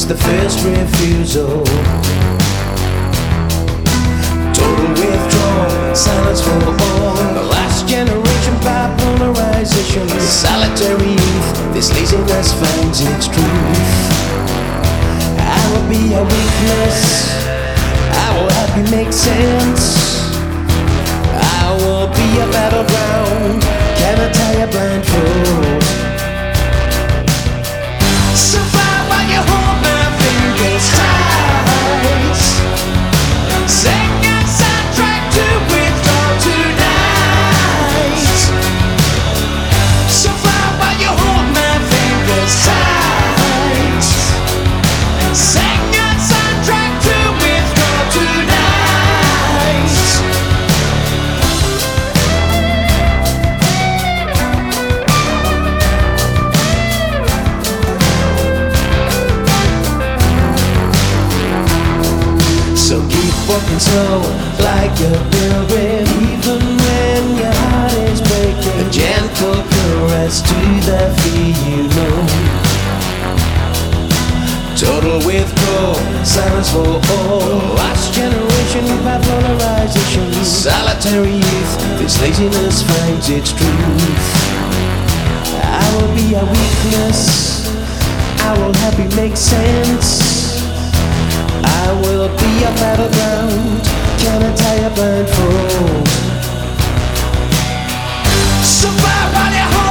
the first refusal. Total withdrawal, silence for all. The last generation by polarization. Solitary youth, this laziness finds its truth. I will be a weakness, I will help you make sense. I will be a battleground, can I tie a blindfold? Survive while you hold my fingers tight. Second soundtrack to withdraw tonight. Survive while you hold my fingers tight. Second soundtrack to withdraw tonight. So keep walking slow, like you're building, even when your heart is breaking. A gentle caress to the fear you know. Total withdrawal, silence for all. Last generation by polarization. Solitary youth, this laziness finds its truth. I will be a weakness, I will help you make sense. I will be a battleground, can I tie a blindfold? Survive on your home.